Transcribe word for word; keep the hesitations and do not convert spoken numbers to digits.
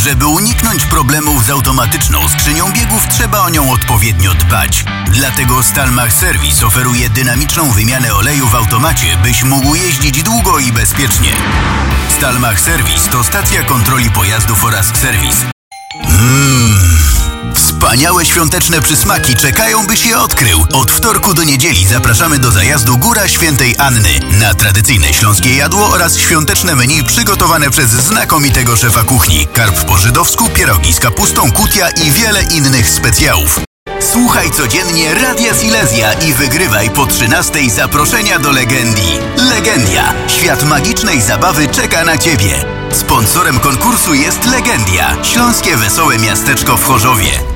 Żeby uniknąć problemów z automatyczną skrzynią biegów, trzeba o nią odpowiednio dbać. Dlatego Stalmach Service oferuje dynamiczną wymianę oleju w automacie, byś mógł jeździć długo i bezpiecznie. Stalmach Service to stacja kontroli pojazdów oraz serwis. Mmm... Wspaniałe świąteczne przysmaki czekają, byś je odkrył. Od wtorku do niedzieli zapraszamy do zajazdu Góra Świętej Anny na tradycyjne śląskie jadło oraz świąteczne menu przygotowane przez znakomitego szefa kuchni. Karp po żydowsku, pierogi z kapustą, kutia i wiele innych specjałów. Słuchaj codziennie Radia Silesia i wygrywaj po trzynastej zaproszenia do Legendii. Legendia. Świat magicznej zabawy czeka na Ciebie. Sponsorem konkursu jest Legendia. Śląskie Wesołe Miasteczko w Chorzowie.